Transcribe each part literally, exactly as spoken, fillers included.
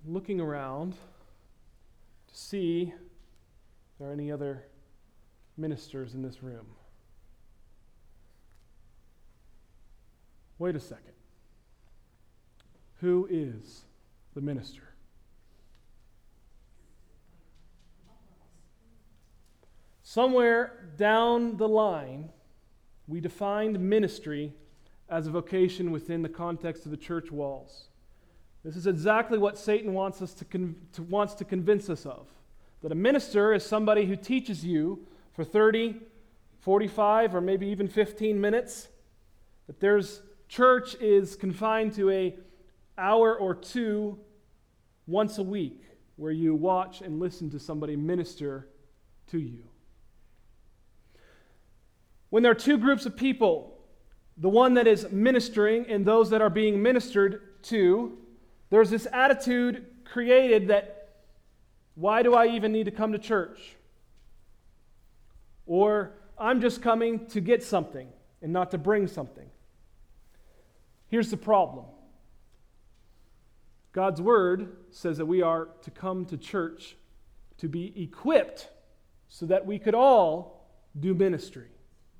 looking around to see if there are any other ministers in this room. Wait a second. Who is the minister? Somewhere down the line, we defined ministry as a vocation within the context of the church walls. This is exactly what Satan wants us to, con- to wants to convince us of. That a minister is somebody who teaches you for thirty, forty-five, or maybe even fifteen minutes. That there's church is confined to a hour or two once a week where you watch and listen to somebody minister to you. When there are two groups of people, the one that is ministering and those that are being ministered to, there's this attitude created that, why do I even need to come to church? Or, I'm just coming to get something and not to bring something. Here's the problem. God's Word says that we are to come to church to be equipped so that we could all do ministry.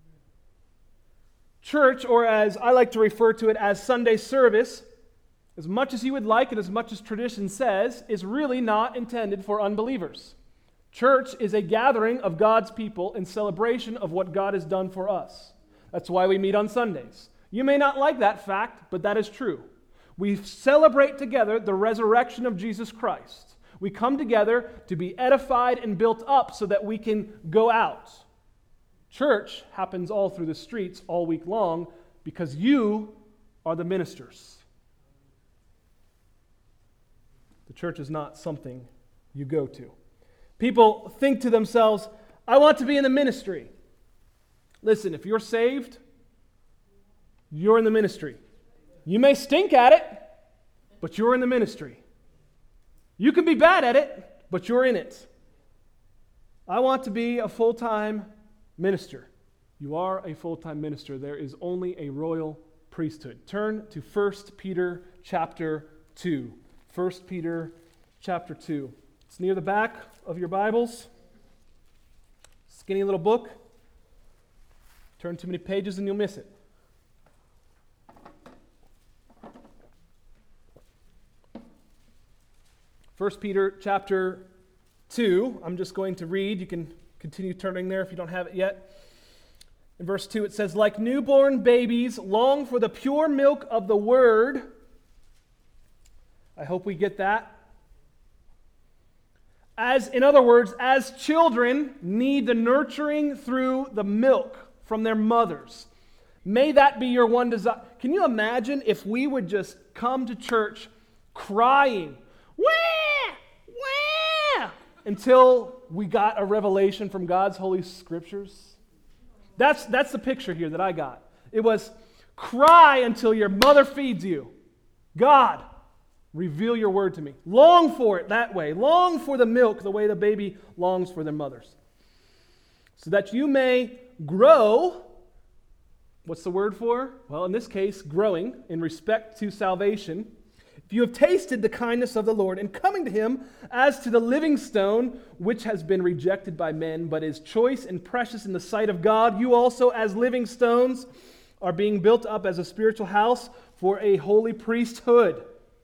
Church, or as I like to refer to it as Sunday service, as much as you would like and as much as tradition says, is really not intended for unbelievers. Church is a gathering of God's people in celebration of what God has done for us. That's why we meet on Sundays. You may not like that fact, but that is true. We celebrate together the resurrection of Jesus Christ. We come together to be edified and built up so that we can go out. Church happens all through the streets all week long because you are the ministers. The church is not something you go to. People think to themselves, I want to be in the ministry. Listen, if you're saved, you're in the ministry. You may stink at it, but you're in the ministry. You can be bad at it, but you're in it. I want to be a full-time minister. You are a full-time minister. There is only a royal priesthood. Turn to First Peter chapter two. First Peter chapter two. It's near the back of your Bibles. Skinny little book. Turn too many pages and you'll miss it. First Peter chapter two. I'm just going to read. You can continue turning there if you don't have it yet. In verse two it says, like newborn babies, long for the pure milk of the word. I hope we get that. As, in other words, as children need the nurturing through the milk from their mothers. May that be your one desire. Can you imagine if we would just come to church crying, wah, wah, until we got a revelation from God's Holy Scriptures? That's, that's the picture here that I got. It was cry until your mother feeds you. God, reveal your word to me. Long for it that way. Long for the milk the way the baby longs for their mothers. So that you may grow. What's the word for? Well, in this case, growing in respect to salvation. If you have tasted the kindness of the Lord and coming to him as to the living stone, which has been rejected by men, but is choice and precious in the sight of God, you also as living stones are being built up as a spiritual house for a holy priesthood.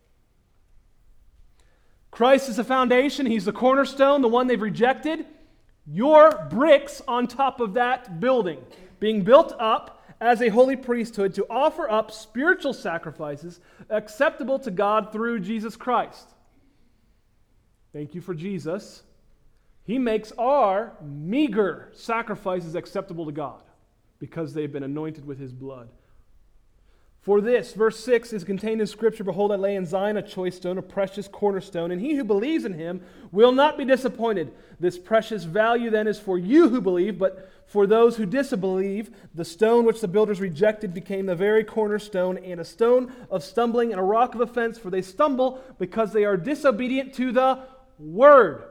Christ is the foundation. He's the cornerstone, the one they've rejected. Your bricks on top of that building, being built up as a holy priesthood to offer up spiritual sacrifices acceptable to God through Jesus Christ. Thank you for Jesus. He makes our meager sacrifices acceptable to God because they've been anointed with his blood. For this, verse six is contained in Scripture, behold, I lay in Zion a choice stone, a precious cornerstone, and he who believes in him will not be disappointed. This precious value then is for you who believe, but for those who disbelieve, the stone which the builders rejected became the very cornerstone, and a stone of stumbling and a rock of offense, for they stumble because they are disobedient to the word.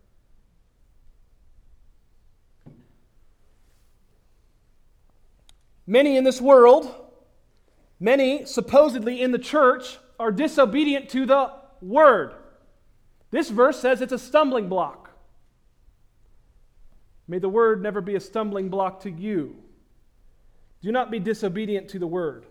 Many in this world, many supposedly in the church, are disobedient to the word. This verse says it's a stumbling block. May the word never be a stumbling block to you. Do not be disobedient to the word.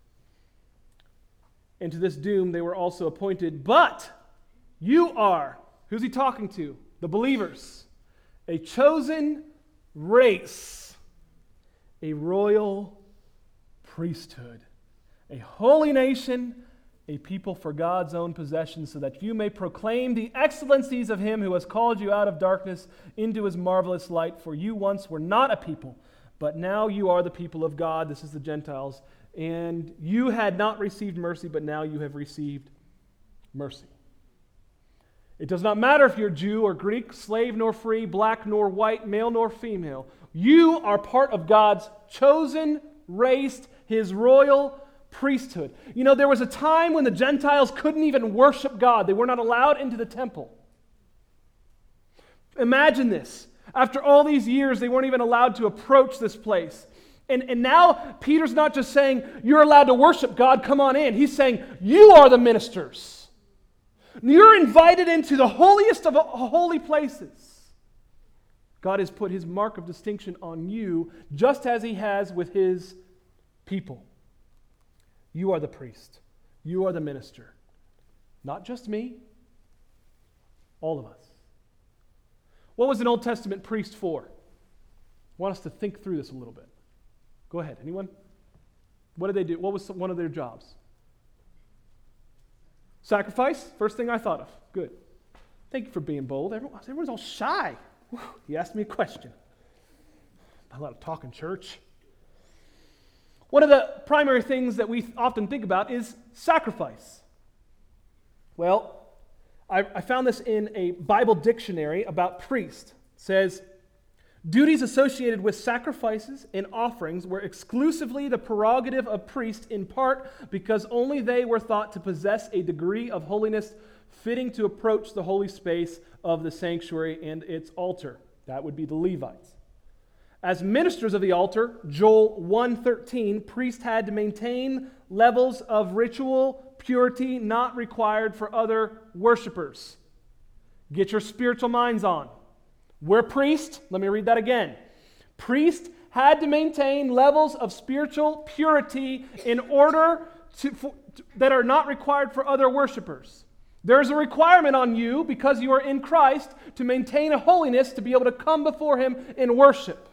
And to this doom they were also appointed. But you are, who's he talking to? The believers. A chosen race. A royal priesthood. A holy nation. A people for God's own possession, so that you may proclaim the excellencies of him who has called you out of darkness into his marvelous light. For you once were not a people, but now you are the people of God. This is the Gentiles. And you had not received mercy, but now you have received mercy. It does not matter if you're Jew or Greek, slave nor free, black nor white, male nor female. You are part of God's chosen race, his royal priesthood. You know, there was a time when the Gentiles couldn't even worship God. They were not allowed into the temple. Imagine this. After all these years, they weren't even allowed to approach this place. And, and now Peter's not just saying, you're allowed to worship God, come on in. He's saying, you are the ministers. You're invited into the holiest of holy places. God has put his mark of distinction on you, just as he has with his people. You are the priest. You are the minister. Not just me, all of us. What was an Old Testament priest for? I want us to think through this a little bit. Go ahead, anyone? What did they do? What was one of their jobs? Sacrifice? First thing I thought of. Good. Thank you for being bold. Everyone, everyone's all shy. Whew, you asked me a question. A lot of talk in church. One of the primary things that we often think about is sacrifice. Well, I, I found this in a Bible dictionary about priest. It says, duties associated with sacrifices and offerings were exclusively the prerogative of priests, in part because only they were thought to possess a degree of holiness fitting to approach the holy space of the sanctuary and its altar. That would be the Levites. As ministers of the altar, Joel one thirteen, priests had to maintain levels of ritual purity not required for other worshipers. Get your spiritual minds on. We're priests. Let me read that again. Priests had to maintain levels of spiritual purity in order to, for, that are not required for other worshipers. There's a requirement on you, because you are in Christ, to maintain a holiness to be able to come before him in worship.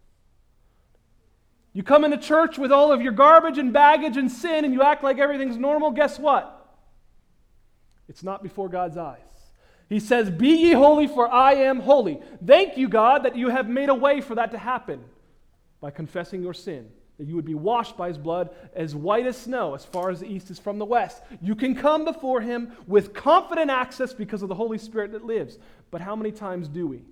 You come into church with all of your garbage and baggage and sin, and you act like everything's normal. Guess what? It's not before God's eyes. He says, be ye holy, for I am holy. Thank you, God, that you have made a way for that to happen by confessing your sin, that you would be washed by his blood as white as snow, as far as the east is from the west. You can come before him with confident access because of the Holy Spirit that lives. But how many times do we?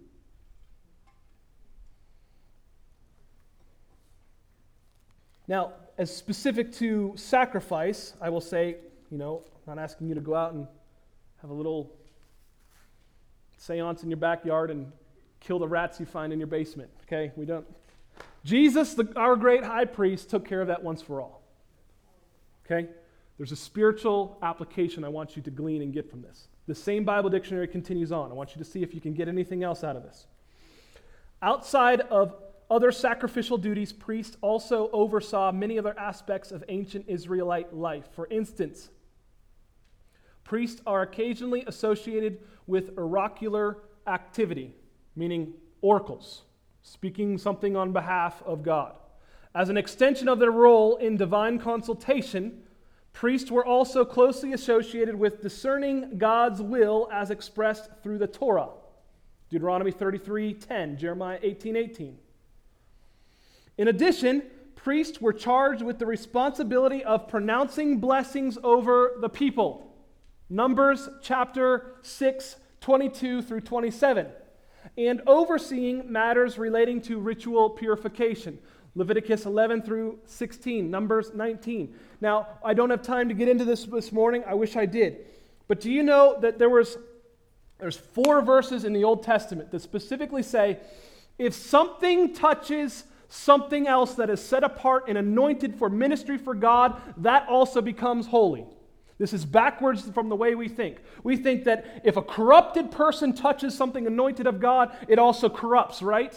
Now, as specific to sacrifice, I will say, you know, I'm not asking you to go out and have a little seance in your backyard and kill the rats you find in your basement, okay? We don't. Jesus, the, our great high priest, took care of that once for all, okay? There's a spiritual application I want you to glean and get from this. The same Bible dictionary continues on. I want you to see if you can get anything else out of this. Outside of other sacrificial duties, priests also oversaw many other aspects of ancient Israelite life. For instance, priests are occasionally associated with oracular activity, meaning oracles, speaking something on behalf of God. As an extension of their role in divine consultation, priests were also closely associated with discerning God's will as expressed through the Torah. Deuteronomy thirty-three ten, Jeremiah eighteen eighteen. In addition, priests were charged with the responsibility of pronouncing blessings over the people. Numbers chapter six, twenty-two through twenty-seven. And overseeing matters relating to ritual purification. Leviticus eleven through sixteen, Numbers nineteen. Now, I don't have time to get into this this morning. I wish I did. But do you know that there was there's four verses in the Old Testament that specifically say, if something touches something else that is set apart and anointed for ministry for God, that also becomes holy. This is backwards from the way we think. We think that if a corrupted person touches something anointed of God, it also corrupts, right?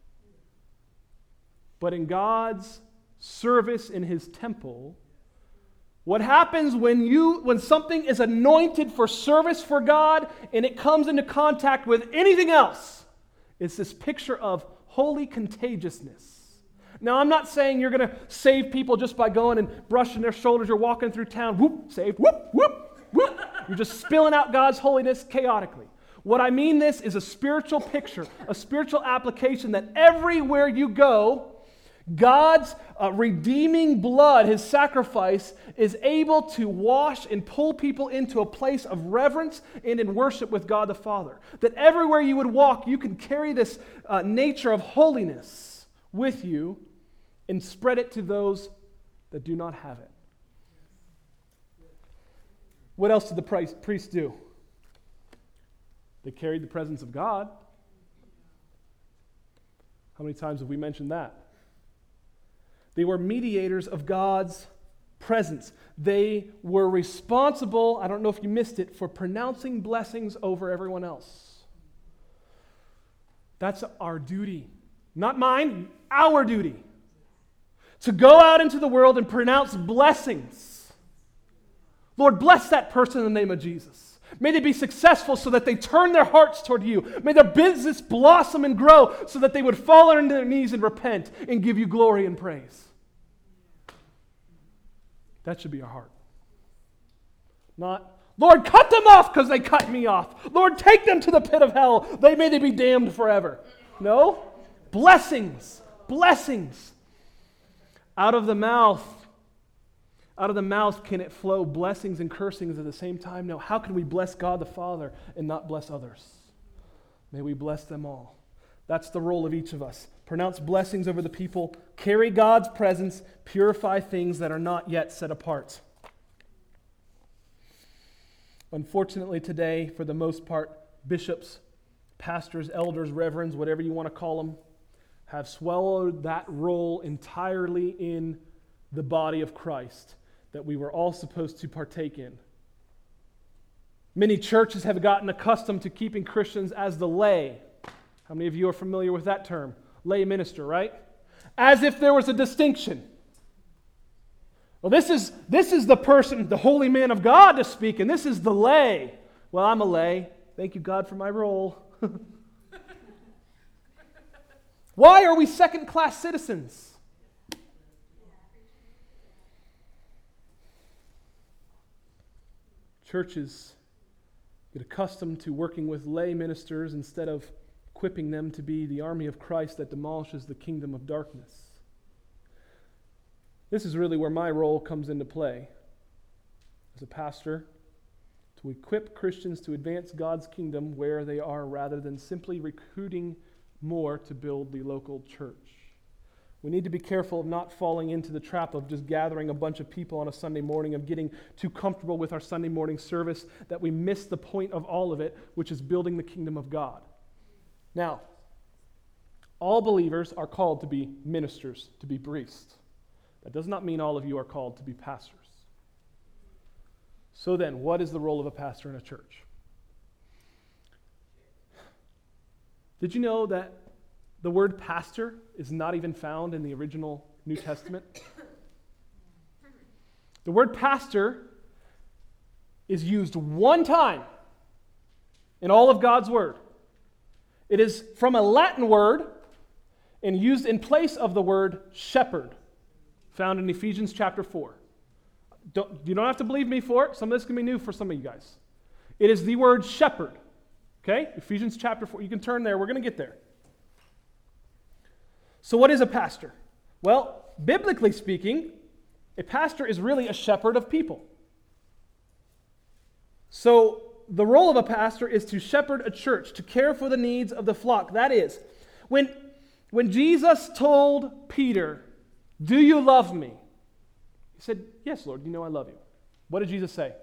But in God's service in His temple, what happens when you when something is anointed for service for God and it comes into contact with anything else, it's this picture of holy contagiousness. Now, I'm not saying you're going to save people just by going and brushing their shoulders or walking through town, whoop, saved, whoop, whoop, whoop. You're just spilling out God's holiness chaotically. What I mean this is a spiritual picture, a spiritual application that everywhere you go, God's uh, redeeming blood, His sacrifice, is able to wash and pull people into a place of reverence and in worship with God the Father. That everywhere you would walk, you can carry this uh, nature of holiness with you and spread it to those that do not have it. What else did the priests do? They carried the presence of God. How many times have we mentioned that? They were mediators of God's presence. They were responsible, I don't know if you missed it, for pronouncing blessings over everyone else. That's our duty. Not mine, our duty. To go out into the world and pronounce blessings. Lord, bless that person in the name of Jesus. May they be successful so that they turn their hearts toward you. May their business blossom and grow so that they would fall on their knees and repent and give you glory and praise. That should be our heart. Not, Lord, cut them off because they cut me off. Lord, take them to the pit of hell. They may they be damned forever. No. Blessings. Blessings. Out of the mouth. Out of the mouth can it flow blessings and cursings at the same time? No. How can we bless God the Father and not bless others? May we bless them all. That's the role of each of us. Pronounce blessings over the people. Carry God's presence. Purify things that are not yet set apart. Unfortunately today, for the most part, bishops, pastors, elders, reverends, whatever you want to call them, have swallowed that role entirely in the body of Christ that we were all supposed to partake in. Many churches have gotten accustomed to keeping Christians as the lay. How many of you are familiar with that term? Lay minister, right? As if there was a distinction. Well, this is, this is the person, the holy man of God to speak, and this is the lay. Well, I'm a lay. Thank you, God, for my role. Why are we second-class citizens? Churches get accustomed to working with lay ministers instead of equipping them to be the army of Christ that demolishes the kingdom of darkness. This is really where my role comes into play as a pastor, to equip Christians to advance God's kingdom where they are rather than simply recruiting more to build the local church. We need to be careful of not falling into the trap of just gathering a bunch of people on a Sunday morning, of getting too comfortable with our Sunday morning service, that we miss the point of all of it, which is building the kingdom of God. Now, all believers are called to be ministers, to be priests. That does not mean all of you are called to be pastors. So then, what is the role of a pastor in a church? Did you know that the word pastor is not even found in the original New Testament? The word pastor is used one time in all of God's word. It is from a Latin word and used in place of the word shepherd, found in Ephesians chapter four. Don't, you don't have to believe me for it. Some of this can be new for some of you guys. It is the word shepherd. Okay? Ephesians chapter four. You can turn there. We're going to get there. So what is a pastor? Well, biblically speaking, a pastor is really a shepherd of people. So the role of a pastor is to shepherd a church, to care for the needs of the flock. That is, when, when Jesus told Peter, "Do you love me?" He said, "Yes, Lord, you know I love you." What did Jesus say?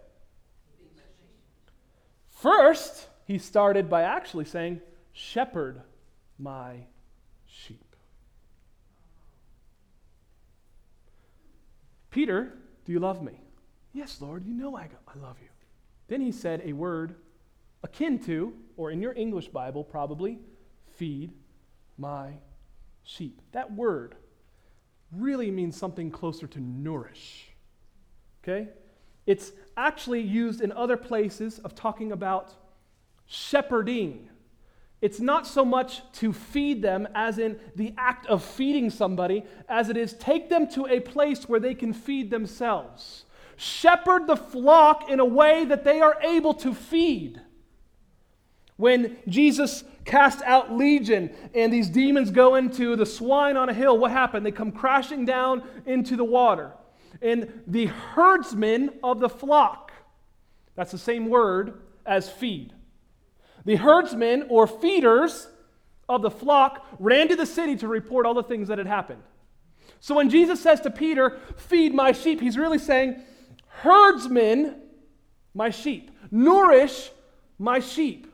First, he started by actually saying, "Shepherd my sheep." Peter, do you love me? Yes, Lord, you know I, I love you. Then he said a word akin to, or in your English Bible probably, feed my sheep. That word really means something closer to nourish. Okay? It's actually used in other places of talking about shepherding. It's not so much to feed them as in the act of feeding somebody, as it is take them to a place where they can feed themselves. Shepherd the flock in a way that they are able to feed. When Jesus cast out legion and these demons go into the swine on a hill, what happened? They come crashing down into the water. And the herdsmen of the flock, that's the same word as feed. The herdsmen or feeders of the flock ran to the city to report all the things that had happened. So when Jesus says to Peter, feed my sheep, he's really saying, herdsmen, my sheep. Nourish my sheep.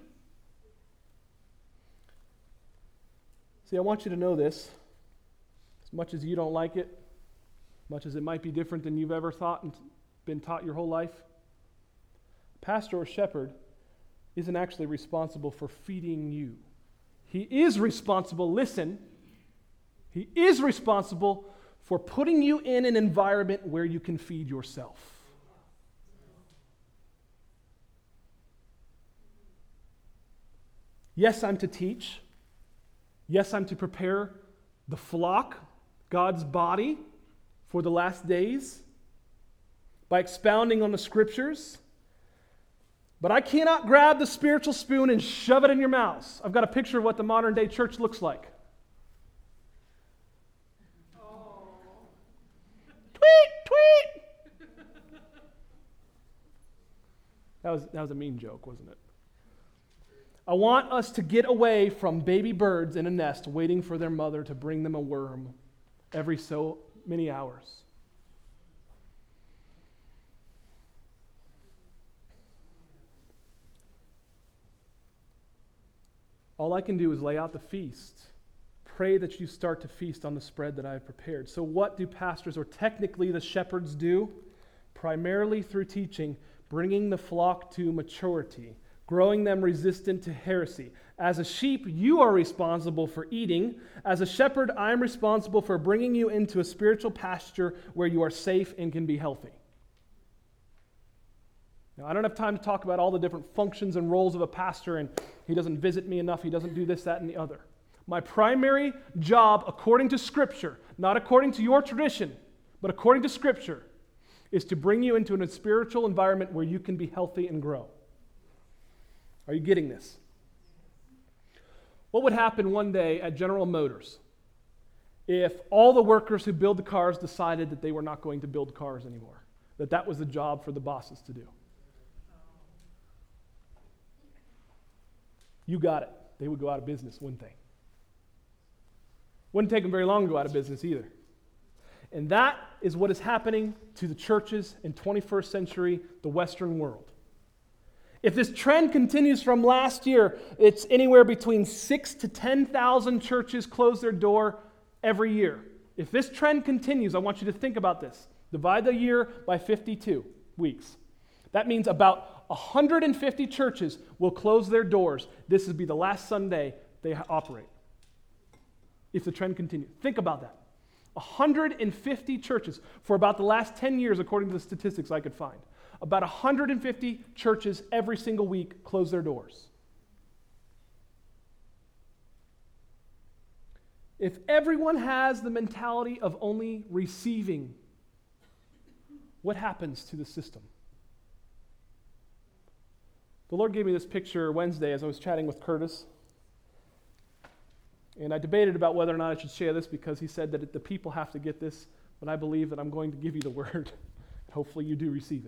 See, I want you to know this. As much as you don't like it, much as it might be different than you've ever thought and been taught your whole life, pastor or shepherd isn't actually responsible for feeding you. He is responsible, listen, he is responsible for putting you in an environment where you can feed yourself. Yes, I'm to teach. Yes, I'm to prepare the flock, God's body, for the last days by expounding on the scriptures. But I cannot grab the spiritual spoon and shove it in your mouth. I've got a picture of what the modern day church looks like. Oh. Tweet, tweet. That was, that was a mean joke, wasn't it? I want us to get away from baby birds in a nest waiting for their mother to bring them a worm every so many hours. All I can do is lay out the feast. Pray that you start to feast on the spread that I have prepared. So what do pastors, or technically the shepherds, do? Primarily through teaching, bringing the flock to maturity, growing them resistant to heresy. As a sheep, you are responsible for eating. As a shepherd, I am responsible for bringing you into a spiritual pasture where you are safe and can be healthy. Now, I don't have time to talk about all the different functions and roles of a pastor, and he doesn't visit me enough, he doesn't do this, that, and the other. My primary job, according to Scripture, not according to your tradition, but according to Scripture, is to bring you into a spiritual environment where you can be healthy and grow. Are you getting this? What would happen one day at General Motors if all the workers who build the cars decided that they were not going to build cars anymore? That that was the job for the bosses to do? You got it. They would go out of business, wouldn't they? Wouldn't take them very long to go out of business either. And that is what is happening to the churches in twenty-first century, the Western world. If this trend continues from last year, it's anywhere between six to ten thousand churches close their door every year. If this trend continues, I want you to think about this. Divide the year by fifty-two weeks. That means about one hundred fifty churches will close their doors. This will be the last Sunday they operate. If the trend continues. Think about that. one hundred fifty churches for about the last ten years, according to the statistics I could find. About one hundred fifty churches every single week close their doors. If everyone has the mentality of only receiving, what happens to the system? The Lord gave me this picture Wednesday as I was chatting with Curtis. And I debated about whether or not I should share this because he said that the people have to get this, but I believe that I'm going to give you the word. Hopefully you do receive it.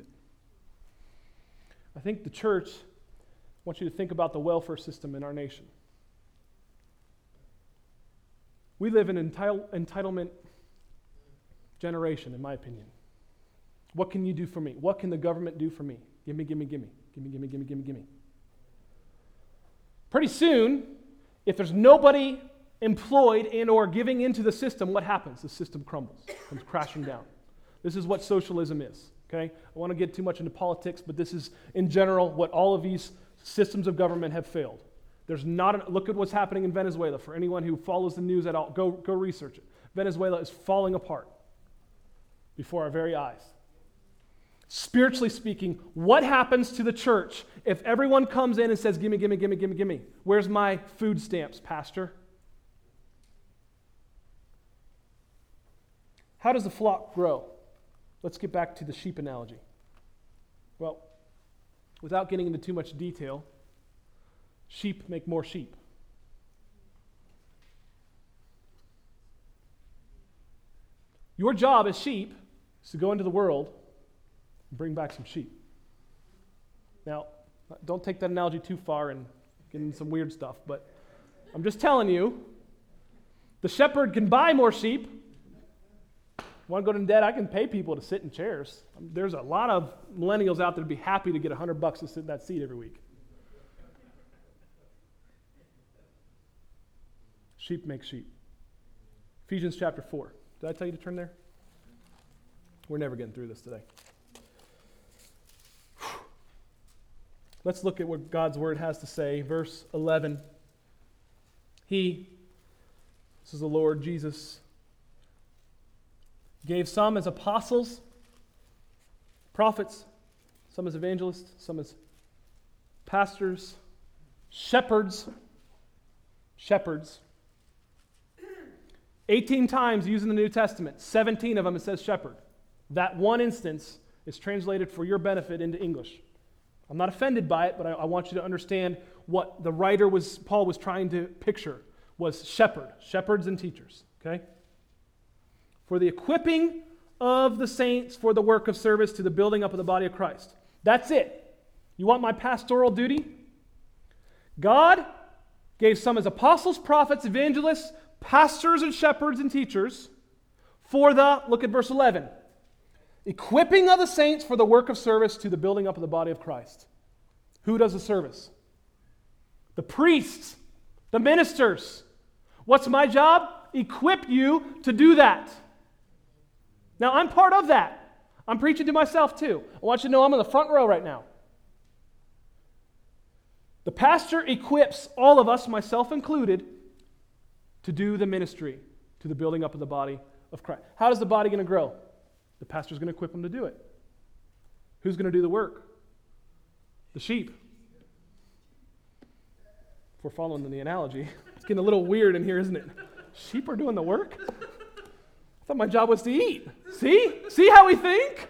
I think the church wants you to think about the welfare system in our nation. We live in an entitle, entitlement generation, in my opinion. What can you do for me? What can the government do for me? Gimme, gimme, gimme. Gimme, gimme, gimme, gimme, gimme. Pretty soon, if there's nobody employed and or giving into the system, what happens? The system crumbles, comes crashing down. This is what socialism is. Okay? I want to get too much into politics, but this is, in general, what all of these systems of government have failed. There's not, a, look at what's happening in Venezuela. For anyone who follows the news at all, go, go research it. Venezuela is falling apart before our very eyes. Spiritually speaking, what happens to the church if everyone comes in and says, gimme, gimme, gimme, gimme, gimme? Where's my food stamps, pastor? How does the flock grow? Let's get back to the sheep analogy. Well, without getting into too much detail, sheep make more sheep. Your job as sheep is to go into the world and bring back some sheep. Now, don't take that analogy too far and get into some weird stuff, but I'm just telling you, the shepherd can buy more sheep. Want to go to debt? I can pay people to sit in chairs. There's a lot of millennials out there to be happy to get a hundred bucks to sit in that seat every week. Sheep make sheep. Ephesians chapter four. Did I tell you to turn there? We're never getting through this today. Let's look at what God's word has to say. Verse eleven. He, this is the Lord Jesus, gave some as apostles, prophets, some as evangelists, some as pastors, shepherds, shepherds. eighteen times used in the New Testament, seventeen of them it says shepherd. That one instance is translated for your benefit into English. I'm not offended by it, but I, I want you to understand what the writer was, Paul was trying to picture was shepherd, shepherds and teachers, okay? For the equipping of the saints for the work of service to the building up of the body of Christ. That's it. You want my pastoral duty? God gave some as apostles, prophets, evangelists, pastors and shepherds and teachers for the, look at verse eleven, equipping of the saints for the work of service to the building up of the body of Christ. Who does the service? The priests, the ministers. What's my job? Equip you to do that. Now, I'm part of that. I'm preaching to myself too. I want you to know I'm in the front row right now. The pastor equips all of us, myself included, to do the ministry, to the building up of the body of Christ. How is the body going to grow? The pastor's going to equip them to do it. Who's going to do the work? The sheep. If we're following the analogy, it's getting a little weird in here, isn't it? Sheep are doing the work? I thought my job was to eat. See? See how we think?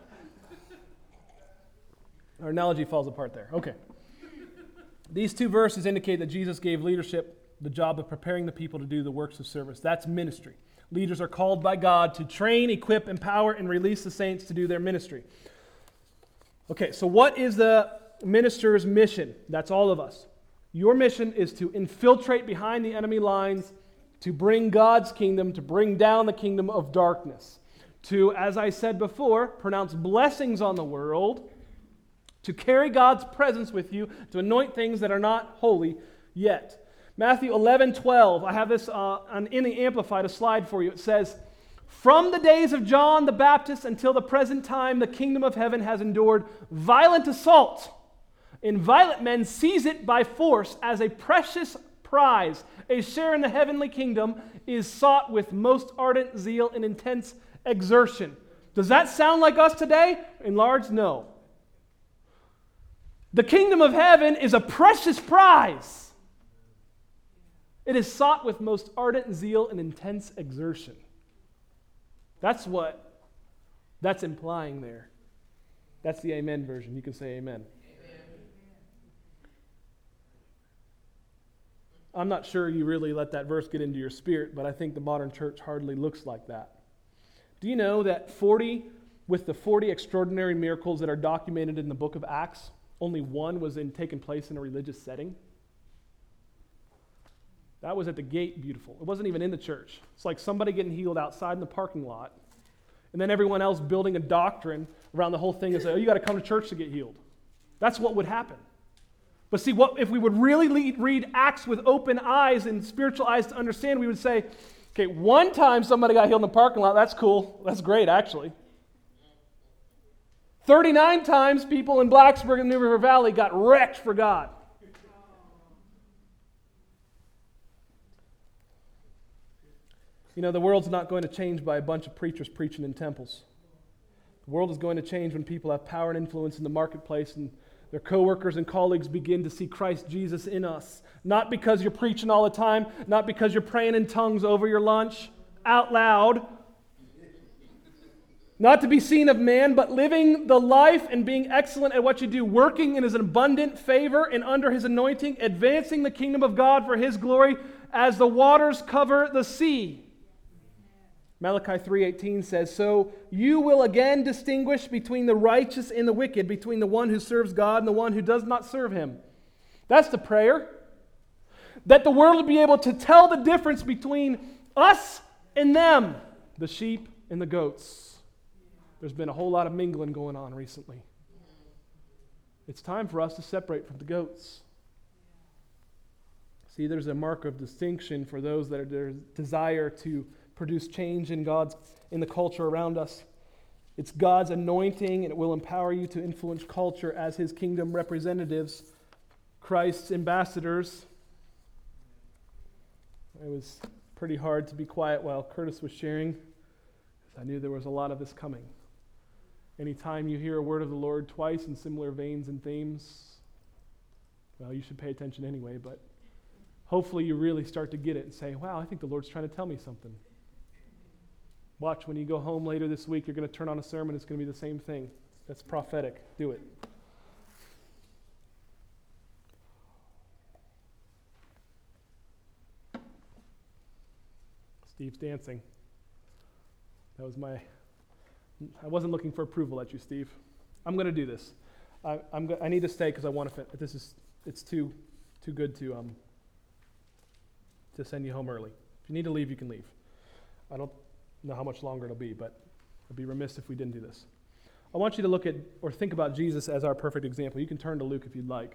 Our analogy falls apart there. Okay. These two verses indicate that Jesus gave leadership the job of preparing the people to do the works of service. That's ministry. Leaders are called by God to train, equip, empower, and release the saints to do their ministry. Okay, so what is the minister's mission? That's all of us. Your mission is to infiltrate behind the enemy lines, to bring God's kingdom, to bring down the kingdom of darkness, to, as I said before, pronounce blessings on the world, to carry God's presence with you, to anoint things that are not holy yet. Matthew eleven twelve, I have this uh, on, in the Amplified, a slide for you. It says, "From the days of John the Baptist until the present time, the kingdom of heaven has endured violent assault, and violent men seize it by force as a precious prize. A share in the heavenly kingdom is sought with most ardent zeal and intense exertion." Does that sound like us today? In large, no. The kingdom of heaven is a precious prize. It is sought with most ardent zeal and intense exertion. That's what that's implying there. That's the amen version. You can say amen. I'm not sure you really let that verse get into your spirit, but I think the modern church hardly looks like that. Do you know that forty, with the forty extraordinary miracles that are documented in the book of Acts, only one was in taking place in a religious setting? That was at the gate, beautiful. It wasn't even in the church. It's like somebody getting healed outside in the parking lot, and then everyone else building a doctrine around the whole thing and say, oh, you got to come to church to get healed. That's what would happen. But see, what if we would really lead, read Acts with open eyes and spiritual eyes to understand, we would say, okay, one time somebody got healed in the parking lot, that's cool. That's great, actually. thirty-nine times people in Blacksburg and New River Valley got wrecked for God. You know, the world's not going to change by a bunch of preachers preaching in temples. The world is going to change when people have power and influence in the marketplace and their coworkers and colleagues begin to see Christ Jesus in us. Not because you're preaching all the time, not because you're praying in tongues over your lunch, out loud. Not to be seen of man, but living the life and being excellent at what you do, working in His abundant favor and under His anointing, advancing the kingdom of God for His glory as the waters cover the sea. Malachi three eighteen says, "So you will again distinguish between the righteous and the wicked, between the one who serves God and the one who does not serve Him." That's the prayer. That the world will be able to tell the difference between us and them, the sheep and the goats. There's been a whole lot of mingling going on recently. It's time for us to separate from the goats. See, there's a mark of distinction for those that are their desire to produce change in God's in the culture around us. It's God's anointing, and it will empower you to influence culture as His kingdom representatives, Christ's ambassadors. It was pretty hard to be quiet while Curtis was sharing, because I knew there was a lot of this coming. Anytime you hear a word of the Lord twice in similar veins and themes, well, you should pay attention anyway, but hopefully you really start to get it and say, wow, I think the Lord's trying to tell me something. Watch, when you go home later this week, you're going to turn on a sermon, it's going to be the same thing. That's prophetic. Do it. Steve's dancing. That was my... I wasn't looking for approval at you, Steve. I'm going to do this. I, I'm go, I need to stay because I want to. Fin- this is it's too too good to um to send you home early. If you need to leave, you can leave. I don't know how much longer it'll be, but I'd be remiss if we didn't do this. I want you to look at or think about Jesus as our perfect example. You can turn to Luke if you'd like.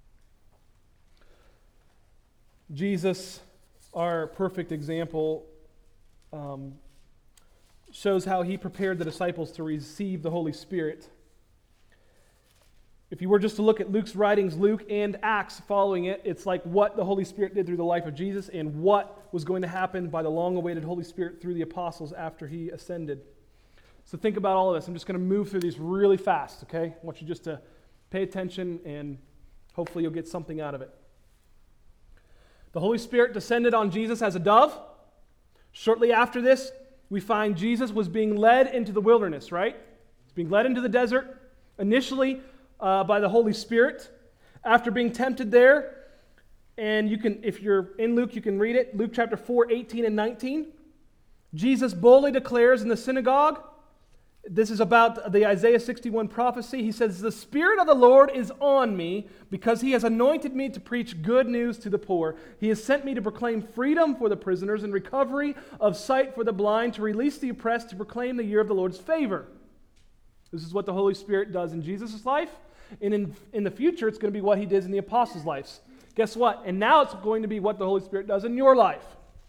Jesus, our perfect example. Um, shows how He prepared the disciples to receive the Holy Spirit. If you were just to look at Luke's writings, Luke and Acts following it, it's like what the Holy Spirit did through the life of Jesus and what was going to happen by the long-awaited Holy Spirit through the apostles after He ascended. So think about all of this. I'm just going to move through these really fast, okay? I want you just to pay attention and hopefully you'll get something out of it. The Holy Spirit descended on Jesus as a dove. Shortly after this, we find Jesus was being led into the wilderness, right? He's being led into the desert, initially uh, by the Holy Spirit. After being tempted there, and you can, if you're in Luke, you can read it, Luke chapter four, eighteen and nineteen. Jesus boldly declares in the synagogue, this is about the Isaiah sixty-one prophecy. He says, "The Spirit of the Lord is on me because He has anointed me to preach good news to the poor. He has sent me to proclaim freedom for the prisoners and recovery of sight for the blind, to release the oppressed, to proclaim the year of the Lord's favor." This is what the Holy Spirit does in Jesus' life. And in, in the future, it's going to be what He did in the apostles' lives. Guess what? And now it's going to be what the Holy Spirit does in your life.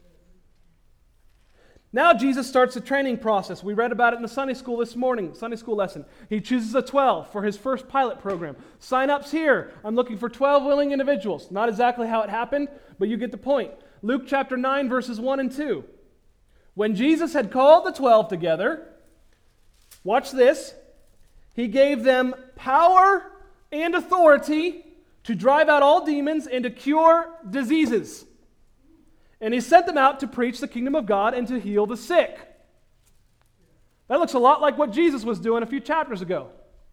Now Jesus starts the training process. We read about it in the Sunday school this morning, Sunday school lesson. He chooses the twelve for His first pilot program. Sign-ups here. I'm looking for twelve willing individuals. Not exactly how it happened, but you get the point. Luke chapter nine, verses one and two. When Jesus had called the twelve together, watch this, He gave them power and authority to drive out all demons and to cure diseases. And He sent them out to preach the kingdom of God and to heal the sick. That looks a lot like what Jesus was doing a few chapters ago.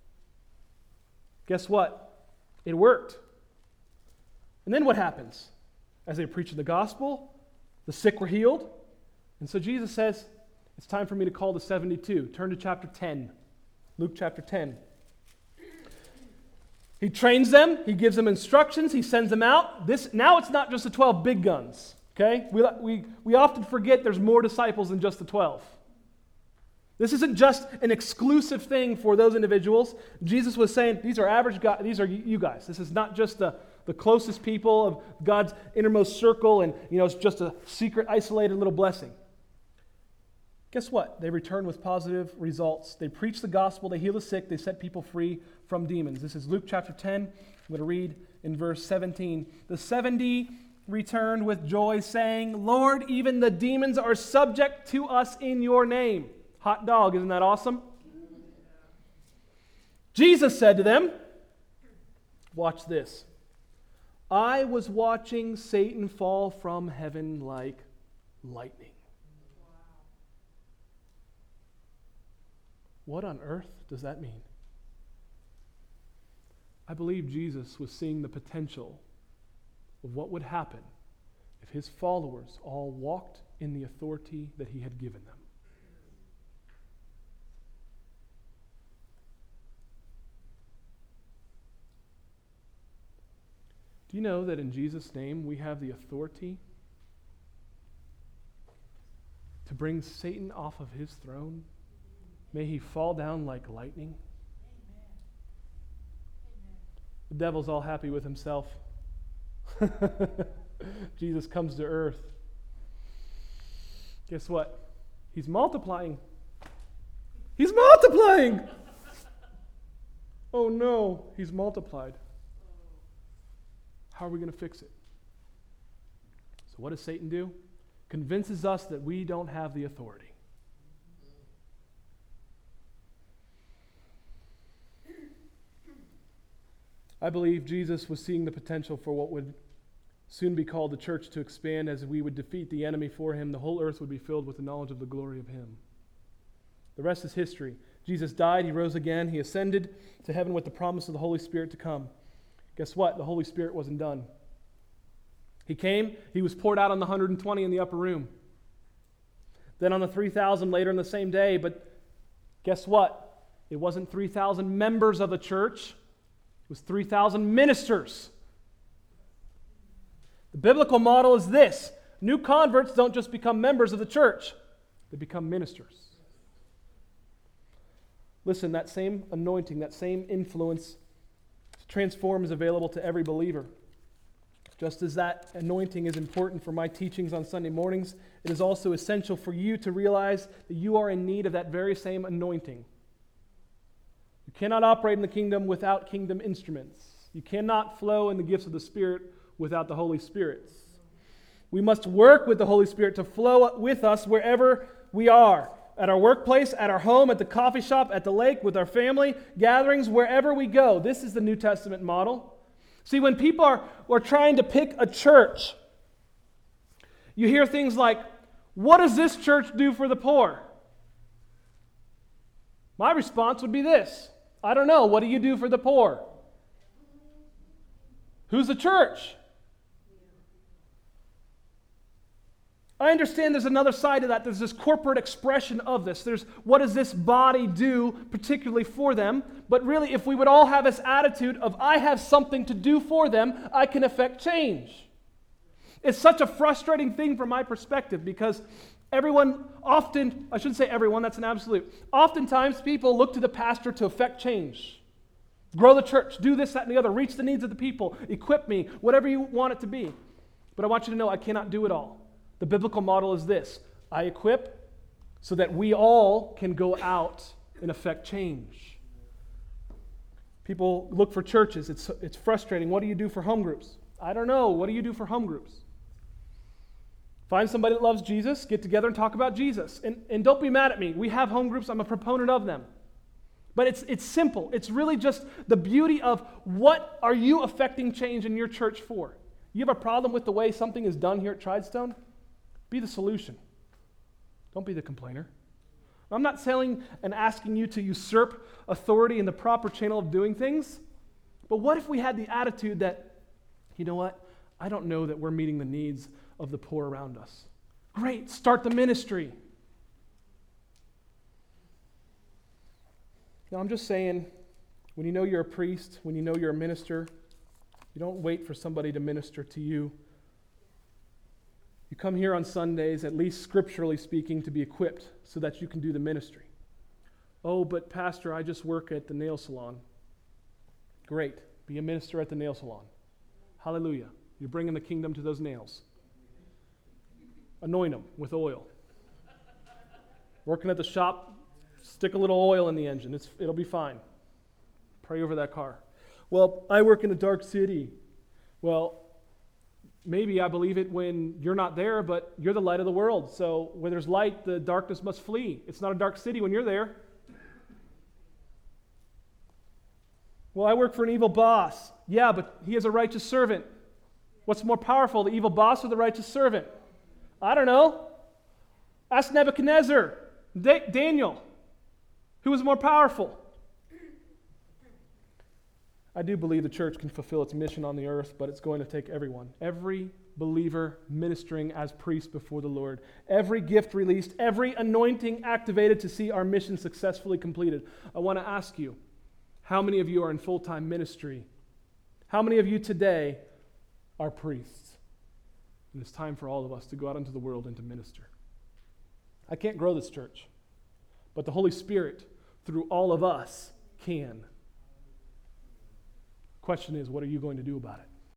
Guess what? It worked. And then what happens? As they preach the gospel, the sick were healed. And so Jesus says, it's time for me to call the seventy-two. Turn to chapter ten. Luke chapter ten. He trains them. He gives them instructions. He sends them out. This now it's not just the twelve big guns. Okay? We, we, we often forget there's more disciples than just the twelve. This isn't just an exclusive thing for those individuals. Jesus was saying, these are average guys, these are you guys. This is not just the, the closest people of God's innermost circle and, you know, it's just a secret, isolated little blessing. Guess what? They returned with positive results. They preached the gospel, they healed the sick, they set people free from demons. This is Luke chapter ten. I'm going to read in verse seventeen. The seventy returned with joy, saying, Lord, even the demons are subject to us in your name. Hot dog, isn't that awesome? Jesus said to them, watch this. I was watching Satan fall from heaven like lightning. What on earth does that mean? I believe Jesus was seeing the potential of what would happen if his followers all walked in the authority that he had given them. Do you know that in Jesus' name we have the authority to bring Satan off of his throne? May he fall down like lightning. Amen. The devil's all happy with himself. Jesus comes to earth. Guess what? He's multiplying. He's multiplying! Oh no, he's multiplied. How are we going to fix it? So what does Satan do? Convinces us that we don't have the authority. I believe Jesus was seeing the potential for what would soon be called the church to expand as we would defeat the enemy for him. The whole earth would be filled with the knowledge of the glory of him. The rest is history. Jesus died, he rose again, he ascended to heaven with the promise of the Holy Spirit to come. Guess what? The Holy Spirit wasn't done. He came, he was poured out on the one hundred twenty in the upper room. Then on the three thousand later in the same day, but guess what? It wasn't three thousand members of the church. It was three thousand ministers. The biblical model is this. New converts don't just become members of the church. They become ministers. Listen, that same anointing, that same influence to transform is available to every believer. Just as that anointing is important for my teachings on Sunday mornings, it is also essential for you to realize that you are in need of that very same anointing. You cannot operate in the kingdom without kingdom instruments. You cannot flow in the gifts of the Spirit without the Holy Spirit. We must work with the Holy Spirit to flow with us wherever we are. At our workplace, at our home, at the coffee shop, at the lake, with our family, gatherings, wherever we go. This is the New Testament model. See, when people are, are trying to pick a church, you hear things like, what does this church do for the poor? My response would be this. I don't know. What do you do for the poor? Who's the church? I understand there's another side to that. There's this corporate expression of this. There's what does this body do particularly for them? But really, if we would all have this attitude of I have something to do for them, I can affect change. It's such a frustrating thing from my perspective because everyone often, I shouldn't say everyone, that's an absolute. Oftentimes people look to the pastor to affect change. Grow the church, do this, that, and the other, reach the needs of the people, equip me, whatever you want it to be. But I want you to know I cannot do it all. The biblical model is this. I equip so that we all can go out and affect change. People look for churches. It's, it's frustrating. What do you do for home groups? I don't know. What do you do for home groups? Find somebody that loves Jesus, get together and talk about Jesus. And, and don't be mad at me. We have home groups. I'm a proponent of them. But it's, it's simple. It's really just the beauty of what are you affecting change in your church for? You have a problem with the way something is done here at Tridestone? Be the solution. Don't be the complainer. I'm not saying and asking you to usurp authority in the proper channel of doing things, but what if we had the attitude that, you know what, I don't know that we're meeting the needs of the poor around us. Great, start the ministry. Now I'm just saying, when you know you're a priest, when you know you're a minister, you don't wait for somebody to minister to you. You come here on Sundays, at least scripturally speaking, to be equipped so that you can do the ministry. Oh, but Pastor, I just work at the nail salon. Great. Be a minister at the nail salon. Hallelujah. You're bringing the kingdom to those nails. Anoint them with oil. Working at the shop, stick a little oil in the engine. It's, it'll be fine. Pray over that car. Well, I work in a dark city. Well, maybe I believe it when you're not there, but you're the light of the world. So where there's light, the darkness must flee. It's not a dark city when you're there. Well, I work for an evil boss. Yeah, but he is a righteous servant. What's more powerful, the evil boss or the righteous servant? I don't know. Ask Nebuchadnezzar, Da- Daniel. Who was more powerful? I do believe the church can fulfill its mission on the earth, but it's going to take everyone. Every believer ministering as priests before the Lord. Every gift released, every anointing activated to see our mission successfully completed. I want to ask you, how many of you are in full-time ministry? How many of you today are priests? And it's time for all of us to go out into the world and to minister. I can't grow this church, but the Holy Spirit, through all of us, can. Question is, what are you going to do about it?